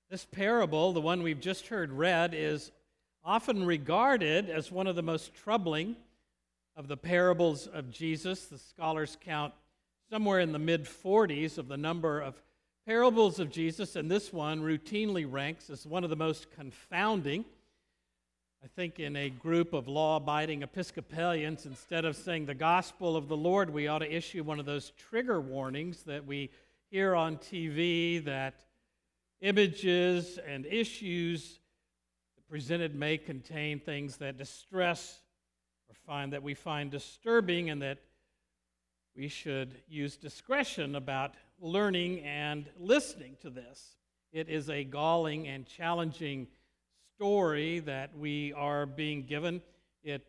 This parable, the one we've just heard read, is often regarded as one of the most troubling of the parables of Jesus. The scholars count somewhere in the mid-40s of the number of parables of Jesus, and this one routinely ranks as one of the most confounding. I think in a group of law-abiding Episcopalians, instead of saying the gospel of the Lord, we ought to issue one of those trigger warnings that we hear on TV that images and issues presented may contain things that distress or we find disturbing, and that we should use discretion about learning and listening to this. It is a galling and challenging story that we are being given. It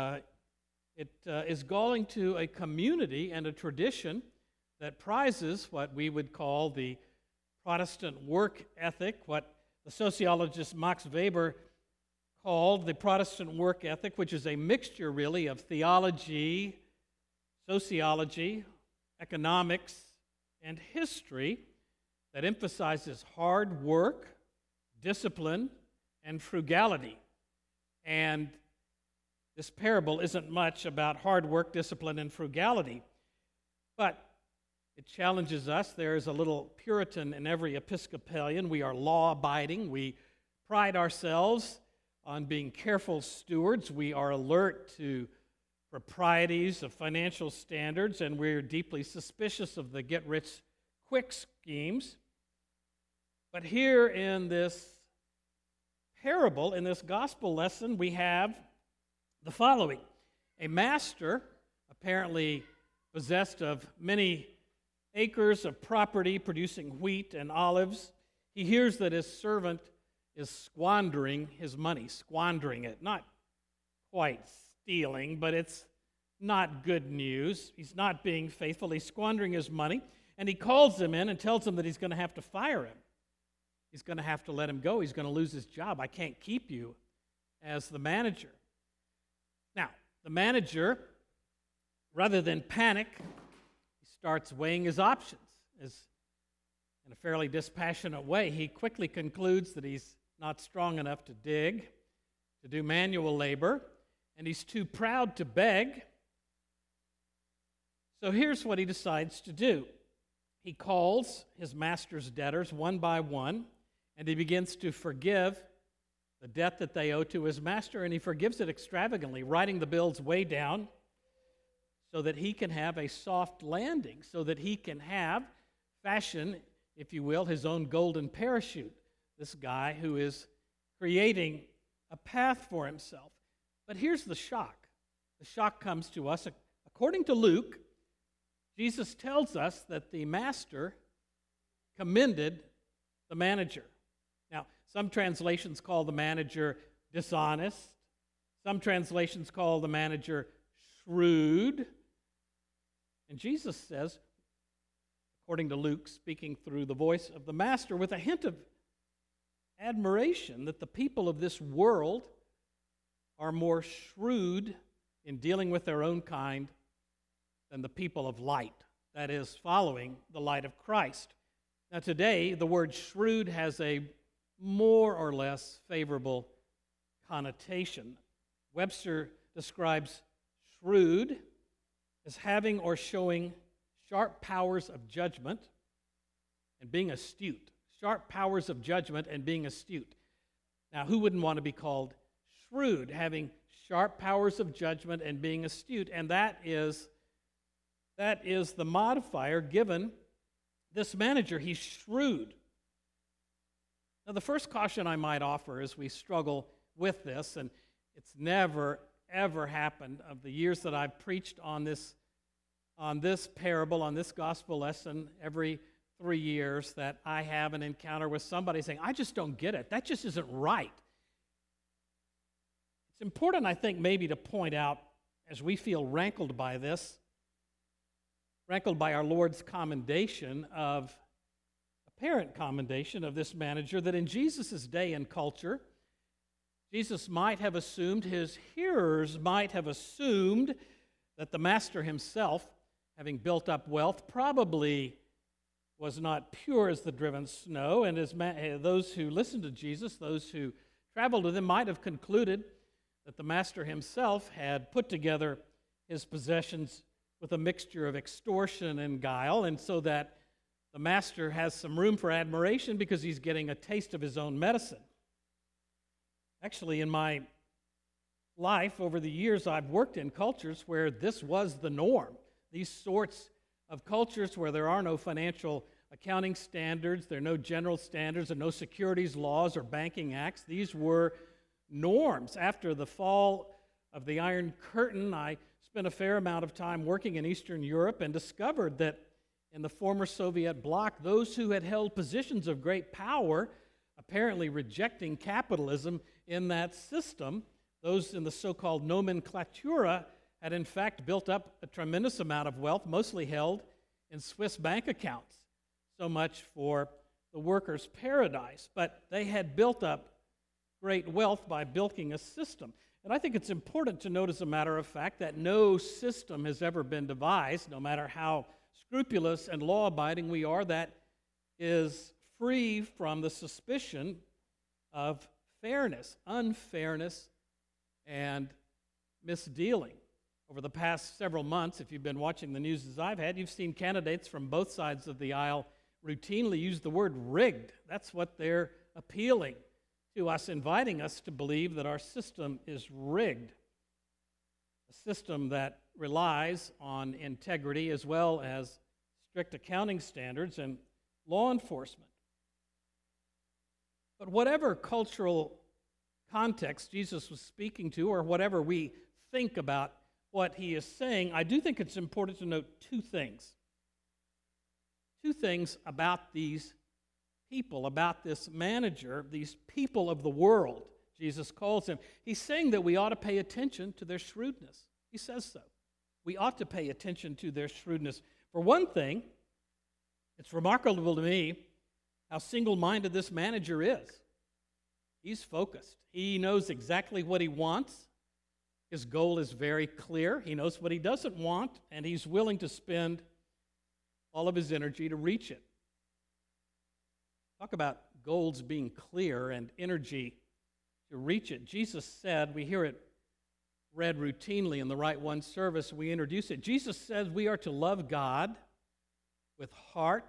is galling to a community and a tradition that prizes what we would call the Protestant work ethic, what the sociologist Max Weber called the Protestant work ethic, which is a mixture, really, of theology, sociology, economics, and history that emphasizes hard work, discipline, and frugality. And this parable isn't much about hard work, discipline, and frugality, but it challenges us. There is a little Puritan in every Episcopalian. We are law-abiding. We pride ourselves on being careful stewards. We are alert to proprieties of financial standards, and we're deeply suspicious of the get-rich-quick schemes. But here in this parable, in this gospel lesson, we have the following. A master, apparently possessed of many acres of property producing wheat and olives, he hears that his servant is squandering his money, squandering it. Not quite stealing, but it's not good news. He's not being faithful. He's squandering his money, and he calls him in and tells him that he's going to have to fire him. He's going to have to let him go. He's going to lose his job. I can't keep you as the manager. Now, the manager, rather than panic, he starts weighing his options. In a fairly dispassionate way, he quickly concludes that he's not strong enough to dig, to do manual labor, and he's too proud to beg. So here's what he decides to do. He calls his master's debtors one by one, and he begins to forgive the debt that they owe to his master, and he forgives it extravagantly, writing the bills way down so that he can have a soft landing, so that he can fashion, if you will, his own golden parachute. This guy who is creating a path for himself. But here's the shock. The shock comes to us. According to Luke, Jesus tells us that the master commended the manager. Now, some translations call the manager dishonest. Some translations call the manager shrewd. And Jesus says, according to Luke, speaking through the voice of the master, with a hint of admiration, that the people of this world are more shrewd in dealing with their own kind than the people of light, that is, following the light of Christ. Now today, the word shrewd has a more or less favorable connotation. Webster describes shrewd as having or showing sharp powers of judgment and being astute. Sharp powers of judgment and being astute. Now, who wouldn't want to be called shrewd, having sharp powers of judgment and being astute? And that is the modifier given this manager. He's shrewd. Now, the first caution I might offer as we struggle with this, and it's never, ever happened of the years that I've preached on this parable, on this gospel lesson, every 3 years, that I have an encounter with somebody saying, I just don't get it. That just isn't right. It's important, I think, maybe to point out, as we feel rankled by this, rankled by our Lord's commendation of, apparent commendation of this manager, that in Jesus' day and culture, Jesus might have assumed, his hearers might have assumed, that the master himself, having built up wealth, probably was not pure as the driven snow, and those who listened to Jesus, those who traveled with him, might have concluded that the master himself had put together his possessions with a mixture of extortion and guile, and so that the master has some room for admiration because he's getting a taste of his own medicine. Actually, in my life, over the years, I've worked in cultures where this was the norm. These sorts of cultures where there are no financial accounting standards, there are no general standards, there are no securities laws or banking acts. These were norms. After the fall of the Iron Curtain, I spent a fair amount of time working in Eastern Europe and discovered that in the former Soviet bloc, those who had held positions of great power, apparently rejecting capitalism in that system, those in the so-called nomenklatura, had in fact built up a tremendous amount of wealth, mostly held in Swiss bank accounts. So much for the workers' paradise. But they had built up great wealth by building a system. And I think it's important to note, as a matter of fact, that no system has ever been devised, no matter how scrupulous and law-abiding we are, that is free from the suspicion of fairness, unfairness, and misdealing. Over the past several months, if you've been watching the news as I've had, you've seen candidates from both sides of the aisle routinely use the word rigged. That's what they're appealing to us, inviting us to believe that our system is rigged. A system that relies on integrity as well as strict accounting standards and law enforcement. But whatever cultural context Jesus was speaking to, or whatever we think about what he is saying, I do think it's important to note two things. Two things about these people, about this manager, these people of the world, Jesus calls them. He's saying that we ought to pay attention to their shrewdness. He says so. We ought to pay attention to their shrewdness. For one thing, it's remarkable to me how single-minded this manager is. He's focused. He knows exactly what he wants. His goal is very clear. He knows what he doesn't want, and he's willing to spend all of his energy to reach it. Talk about goals being clear and energy to reach it. Jesus said, we hear it read routinely in the Right One service, we introduce it. Jesus says we are to love God with heart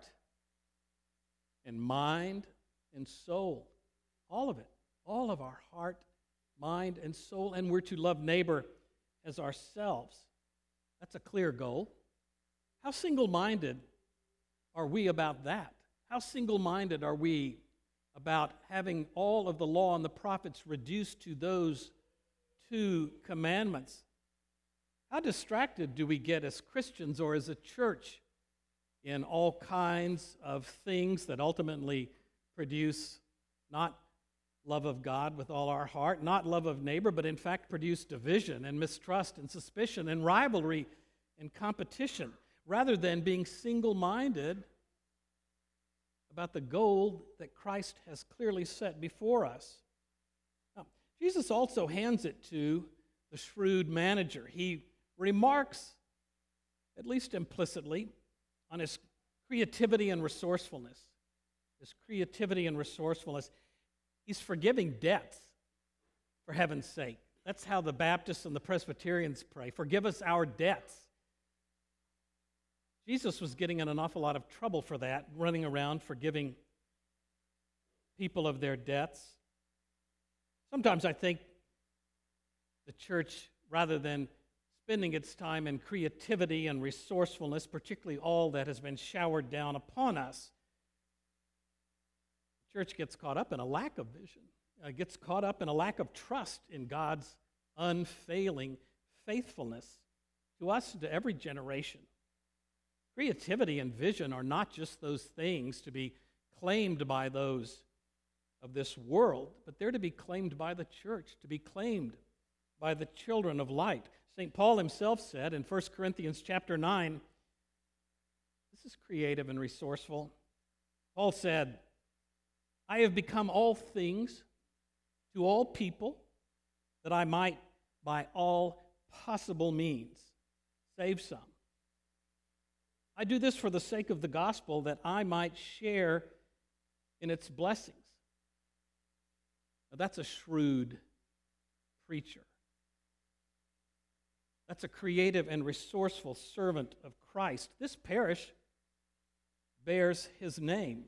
and mind and soul. All of it. All of our heart, mind, and soul. And we're to love neighbor as ourselves. That's a clear goal. How single-minded are we about that? How single-minded are we about having all of the law and the prophets reduced to those two commandments? How distracted do we get as Christians or as a church in all kinds of things that ultimately produce not love of God with all our heart, not love of neighbor, but in fact produce division and mistrust and suspicion and rivalry and competition, rather than being single-minded about the goal that Christ has clearly set before us. Now, Jesus also hands it to the shrewd manager. He remarks, at least implicitly, on his creativity and resourcefulness. His creativity and resourcefulness. He's forgiving debts, for heaven's sake. That's how the Baptists and the Presbyterians pray. Forgive us our debts. Jesus was getting in an awful lot of trouble for that, running around forgiving people of their debts. Sometimes I think the church, rather than spending its time in creativity and resourcefulness, particularly all that has been showered down upon us, the church gets caught up in a lack of vision, gets caught up in a lack of trust in God's unfailing faithfulness to us and to every generation. Creativity and vision are not just those things to be claimed by those of this world, but they're to be claimed by the church, to be claimed by the children of light. St. Paul himself said in 1 Corinthians chapter 9, this is creative and resourceful. Paul said, I have become all things to all people that I might by all possible means save some. I do this for the sake of the gospel, that I might share in its blessings. Now, that's a shrewd preacher. That's a creative and resourceful servant of Christ. This parish bears his name.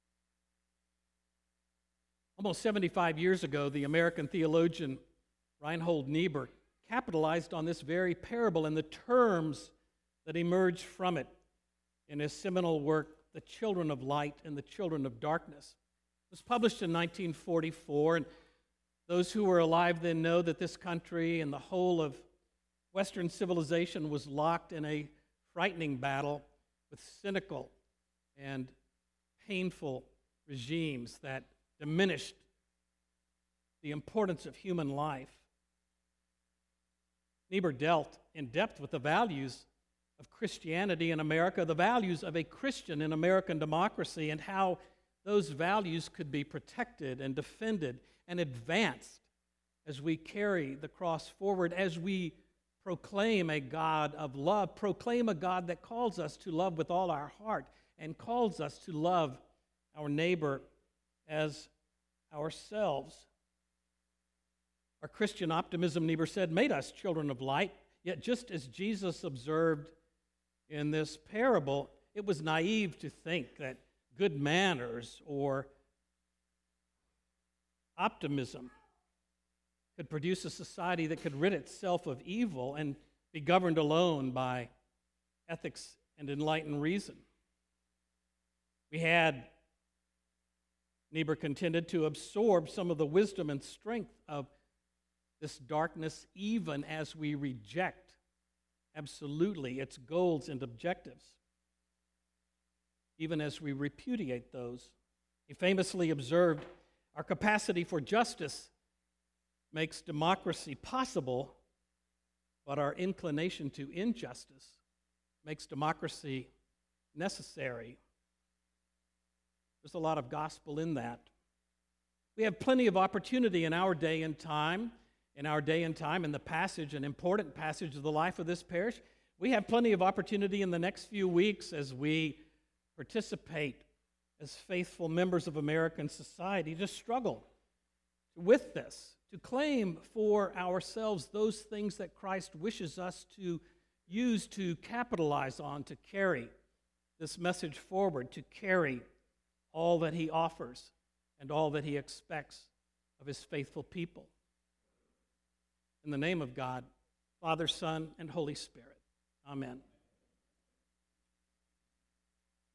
Almost 75 years ago, the American theologian Reinhold Niebuhr capitalized on this very parable and the terms that emerged from it in his seminal work, The Children of Light and the Children of Darkness. It was published in 1944, and those who were alive then know that this country and the whole of Western civilization was locked in a frightening battle with cynical and painful regimes that diminished the importance of human life. Niebuhr dealt in depth with the values of Christianity in America, the values of a Christian in American democracy, and how those values could be protected and defended and advanced as we carry the cross forward, as we proclaim a God of love, proclaim a God that calls us to love with all our heart and calls us to love our neighbor as ourselves. Our Christian optimism, Niebuhr said, made us children of light, yet just as Jesus observed in this parable, it was naive to think that good manners or optimism could produce a society that could rid itself of evil and be governed alone by ethics and enlightened reason. We had, Niebuhr contended, to absorb some of the wisdom and strength of this darkness, even as we reject absolutely its goals and objectives, even as we repudiate those. He famously observed, our capacity for justice makes democracy possible, but our inclination to injustice makes democracy necessary. There's a lot of gospel in that. We have plenty of opportunity in our day and time, in the passage, an important passage of the life of this parish. We have plenty of opportunity in the next few weeks as we participate as faithful members of American society to struggle with this, to claim for ourselves those things that Christ wishes us to use, to capitalize on, to carry this message forward, to carry all that he offers and all that he expects of his faithful people. In the name of God, Father, Son, and Holy Spirit. Amen.